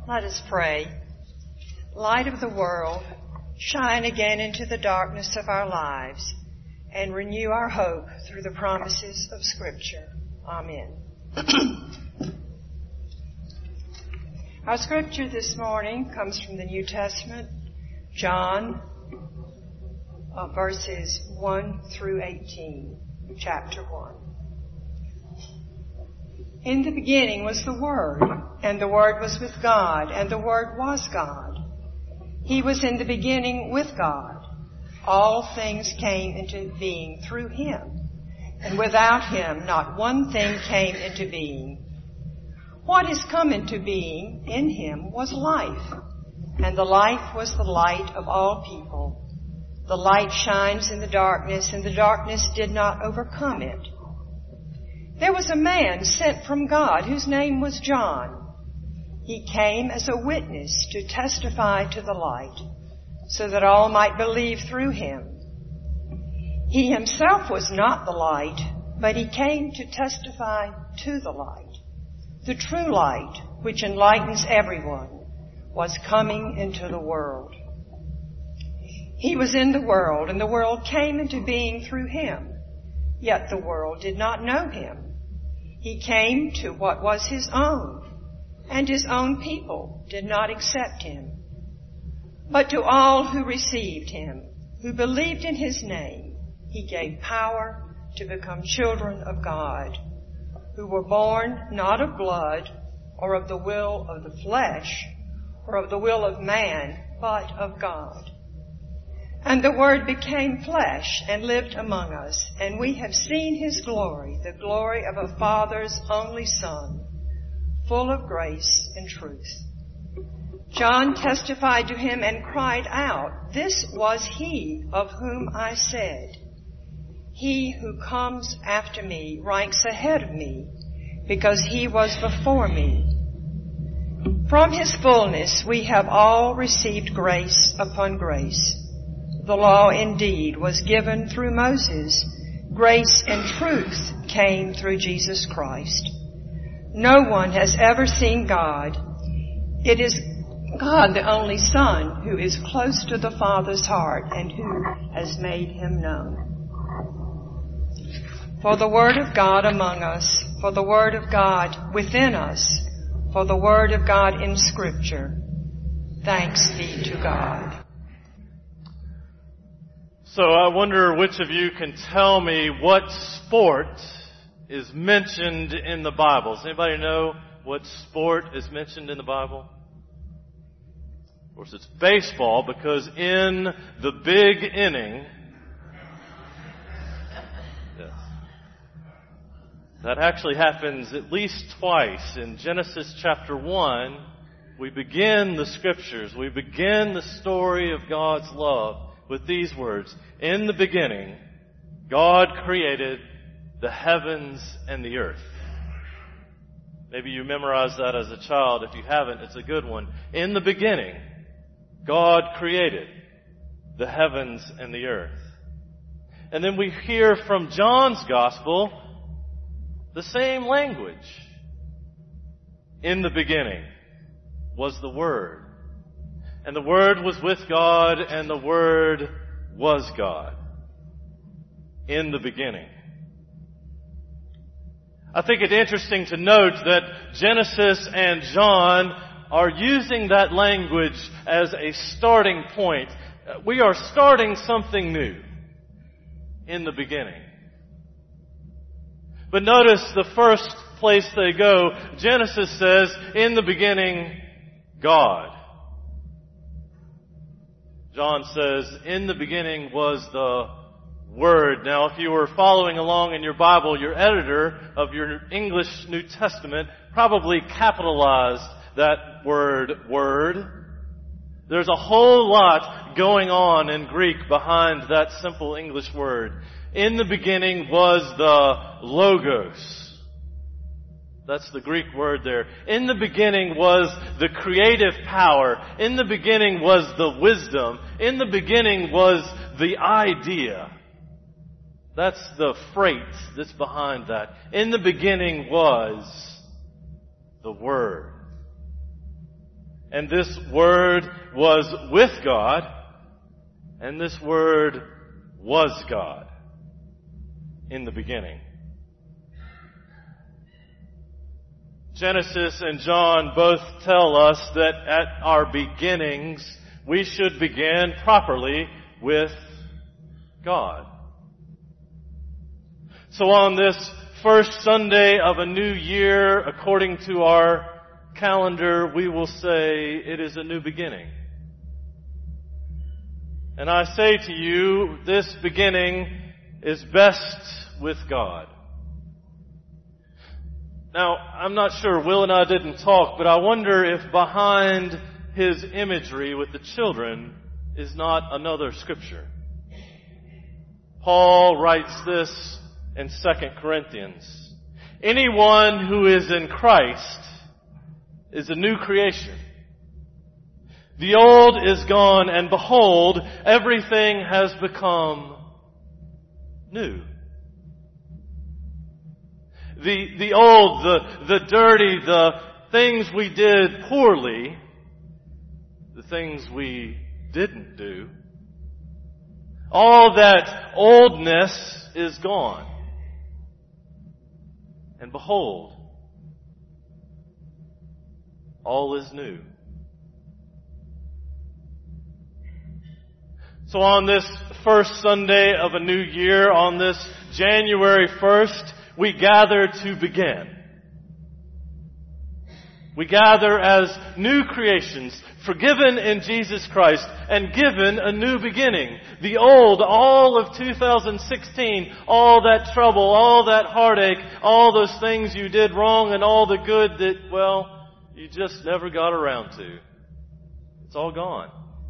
Let us pray. Light of the world, shine again into the darkness of our lives and renew our hope through the promises of Scripture. Amen. Our Scripture this morning comes from the New Testament, John, verses 1 through 18, chapter 1. In the beginning was the Word, and the Word was with God, and the Word was God. He was in the beginning with God. All things came into being through Him, and without Him not one thing came into being. What has come into being in Him was life, and the life was the light of all people. The light shines in the darkness, and the darkness did not overcome it. There was a man sent from God whose name was John. He came as a witness to testify to the light, so that all might believe through him. He himself was not the light, but he came to testify to the light. The true light, which enlightens everyone, was coming into the world. He was in the world, and the world came into being through him. Yet the world did not know him. He came to what was his own, and his own people did not accept him. But to all who received him, who believed in his name, he gave power to become children of God, who were born not of blood, or of the will of the flesh, or of the will of man, but of God. And the Word became flesh and lived among us, and we have seen His glory, the glory of a Father's only Son, full of grace and truth. John testified to him and cried out, "This was he of whom I said, 'He who comes after me ranks ahead of me, because he was before me.' From His fullness we have all received grace upon grace. The law indeed was given through Moses. Grace and truth came through Jesus Christ. No one has ever seen God. It is God, the only Son, who is close to the Father's heart and who has made Him known." For the Word of God among us, for the Word of God within us, for the Word of God in Scripture. Thanks be to God. So I wonder which of you can tell me what sport is mentioned in the Bible. Does anybody know what sport is mentioned in the Bible? Of course, it's baseball, because in the big inning, yes, that actually happens at least twice. In Genesis chapter 1, we begin the Scriptures, we begin the story of God's love with these words: "In the beginning, God created the heavens and the earth." Maybe you memorized that as a child. If you haven't, it's a good one. In the beginning, God created the heavens and the earth. And then we hear from John's Gospel the same language. In the beginning was the Word. And the Word was with God, and the Word was God. In the beginning. I think it's interesting to note that Genesis and John are using that language as a starting point. We are starting something new. In the beginning. But notice the first place they go. Genesis says, "In the beginning, God." John says, "In the beginning was the Word." Now, if you were following along in your Bible, your editor of your English New Testament probably capitalized that word, "word." There's a whole lot going on in Greek behind that simple English word. In the beginning was the Logos. That's the Greek word there. In the beginning was the creative power. In the beginning was the wisdom. In the beginning was the idea. That's the freight that's behind that. In the beginning was the Word. And this Word was with God, and this Word was God in the beginning. Genesis and John both tell us that at our beginnings, we should begin properly with God. So on this first Sunday of a new year, according to our calendar, we will say it is a new beginning. And I say to you, this beginning is best with God. Now, I'm not sure, Will and I didn't talk, but I wonder if behind his imagery with the children is not another scripture. Paul writes this in 2 Corinthians. Anyone who is in Christ is a new creation. The old is gone, and behold, everything has become new. The old, the dirty, the things we did poorly, the things we didn't do, all that oldness is gone. And behold, all is new. So on this first Sunday of a new year, on this January 1st, we gather to begin. We gather as new creations, forgiven in Jesus Christ and given a new beginning. The old, all of 2016, all that trouble, all that heartache, all those things you did wrong and all the good that, well, you just never got around to. It's all gone.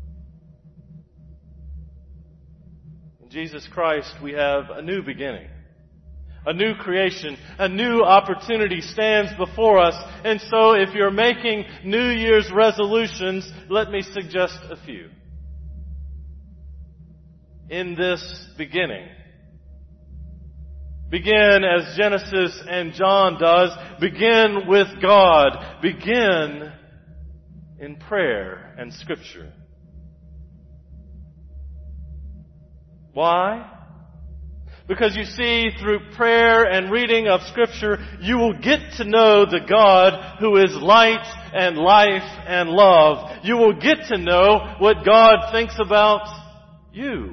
In Jesus Christ, we have a new beginning. A new creation, a new opportunity stands before us. And so if you're making New Year's resolutions, let me suggest a few. In this beginning, begin as Genesis and John does. Begin with God. Begin in prayer and Scripture. Why? Because you see, through prayer and reading of Scripture, you will get to know the God who is light and life and love. You will get to know what God thinks about you.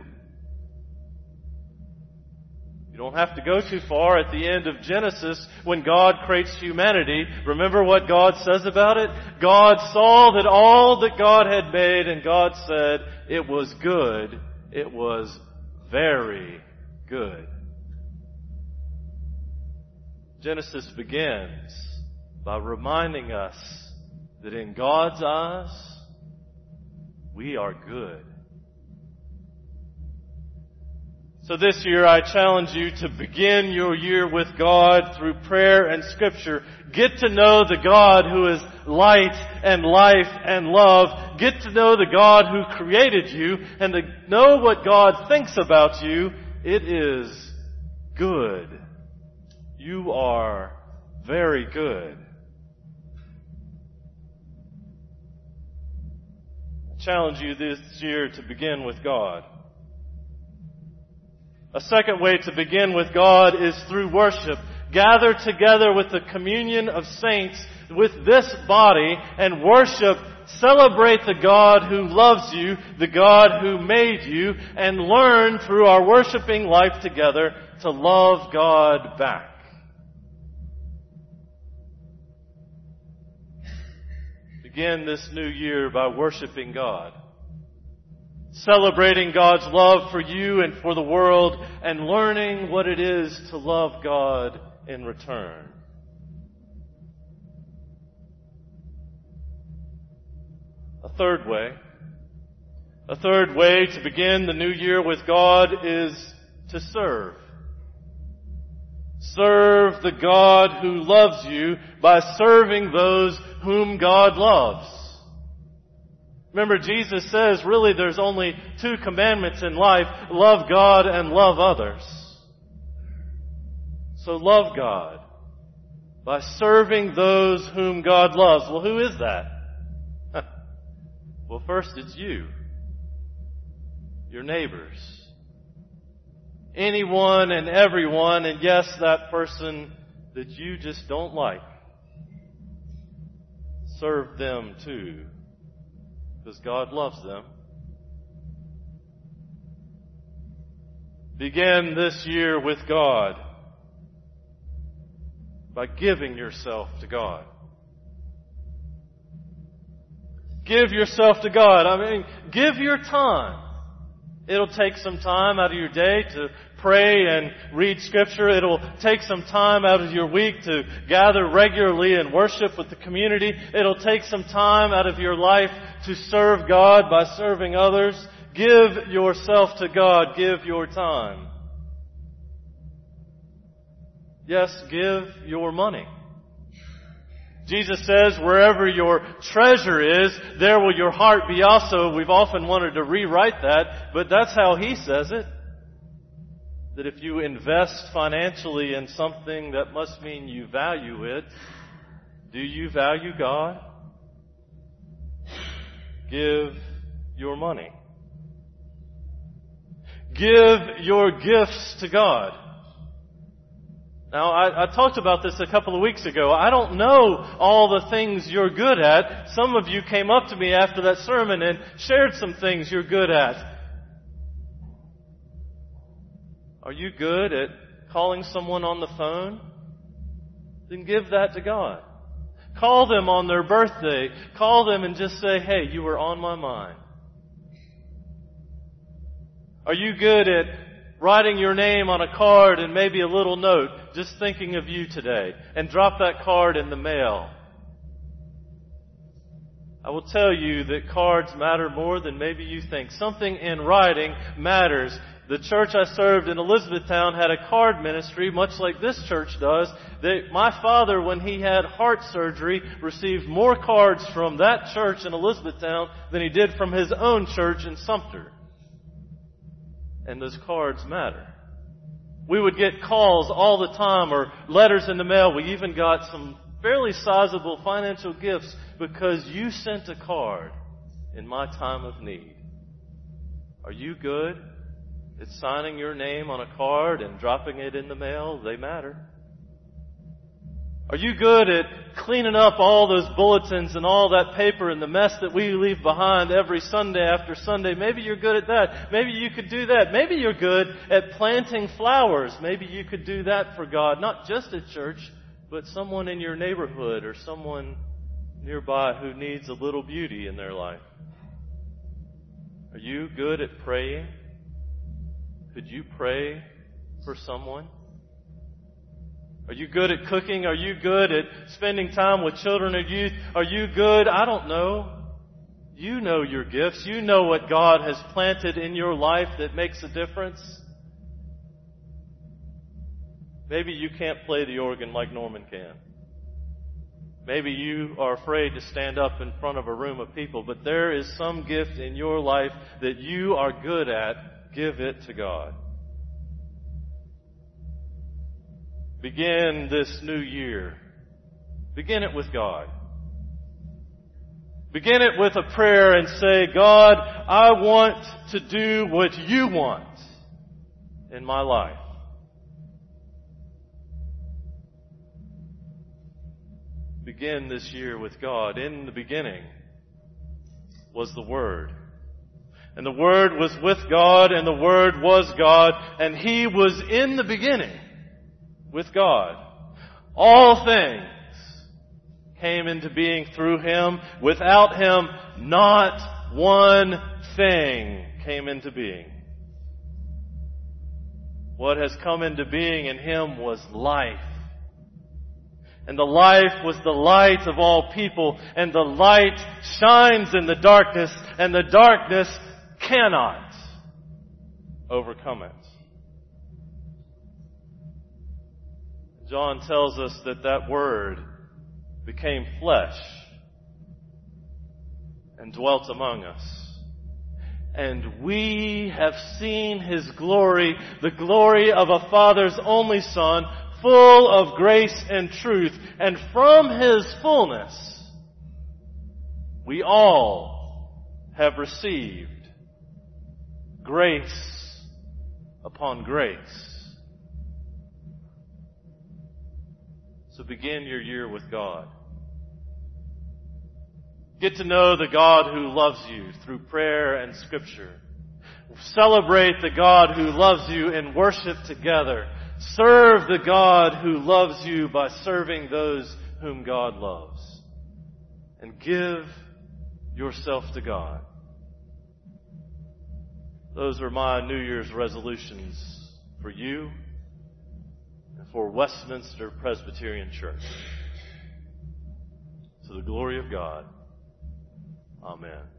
You don't have to go too far at the end of Genesis when God creates humanity. Remember what God says about it? God saw that all that God had made, and God said, it was good. It was very good. Genesis begins by reminding us that in God's eyes, we are good. So this year I challenge you to begin your year with God through prayer and Scripture. Get to know the God who is light and life and love. Get to know the God who created you and to know what God thinks about you. It is good. You are very good. I challenge you this year to begin with God. A second way to begin with God is through worship. Gather together with the communion of saints with this body and worship. Celebrate the God who loves you, the God who made you, and learn through our worshiping life together to love God back. Begin this new year by worshiping God. Celebrating God's love for you and for the world, and learning what it is to love God in return. A third way to begin the new year with God is to serve. Serve the God who loves you by serving those whom God loves. Remember, Jesus says, really, there's only two commandments in life. Love God and love others. So love God by serving those whom God loves. Well, who is that? Well, first it's you, your neighbors, anyone and everyone, and yes, that person that you just don't like. Serve them too, because God loves them. Begin this year with God by giving yourself to God. Give yourself to God. I mean, give your time. It'll take some time out of your day to pray and read Scripture. It'll take some time out of your week to gather regularly and worship with the community. It'll take some time out of your life to serve God by serving others. Give yourself to God. Give your time. Yes, give your money. Jesus says, wherever your treasure is, there will your heart be also. We've often wanted to rewrite that, but that's how He says it. That if you invest financially in something, that must mean you value it. Do you value God? Give your money. Give your gifts to God. Now, I talked about this a couple of weeks ago. I don't know all the things you're good at. Some of you came up to me after that sermon and shared some things you're good at. Are you good at calling someone on the phone? Then give that to God. Call them on their birthday. Call them and just say, hey, you were on my mind. Are you good at writing your name on a card and maybe a little note, just thinking of you today, and drop that card in the mail? I will tell you that cards matter more than maybe you think. Something in writing matters. The church I served in Elizabethtown had a card ministry, much like this church does. My father, when he had heart surgery, received more cards from that church in Elizabethtown than he did from his own church in Sumter. And those cards matter. We would get calls all the time or letters in the mail. We even got some fairly sizable financial gifts because you sent a card in my time of need. Are you good at signing your name on a card and dropping it in the mail? They matter. Are you good at cleaning up all those bulletins and all that paper and the mess that we leave behind every Sunday after Sunday? Maybe you're good at that. Maybe you could do that. Maybe you're good at planting flowers. Maybe you could do that for God. Not just at church, but someone in your neighborhood or someone nearby who needs a little beauty in their life. Are you good at praying? Could you pray for someone? Are you good at cooking? Are you good at spending time with children or youth? Are you good? I don't know. You know your gifts. You know what God has planted in your life that makes a difference. Maybe you can't play the organ like Norman can. Maybe you are afraid to stand up in front of a room of people, but there is some gift in your life that you are good at. Give it to God. Begin this new year. Begin it with God. Begin it with a prayer and say, God, I want to do what you want in my life. Begin this year with God. In the beginning was the Word. And the Word was with God, and the Word was God, and He was in the beginning with God. All things came into being through Him. Without Him, not one thing came into being. What has come into being in Him was life. And the life was the light of all people, and the light shines in the darkness, and the darkness cannot overcome it. John tells us that that Word became flesh and dwelt among us. And we have seen His glory, the glory of a Father's only Son, full of grace and truth. And from His fullness, we all have received grace upon grace. So begin your year with God. Get to know the God who loves you through prayer and Scripture. Celebrate the God who loves you in worship together. Serve the God who loves you by serving those whom God loves. And give yourself to God. Those are my New Year's resolutions for you and for Westminster Presbyterian Church. To the glory of God. Amen.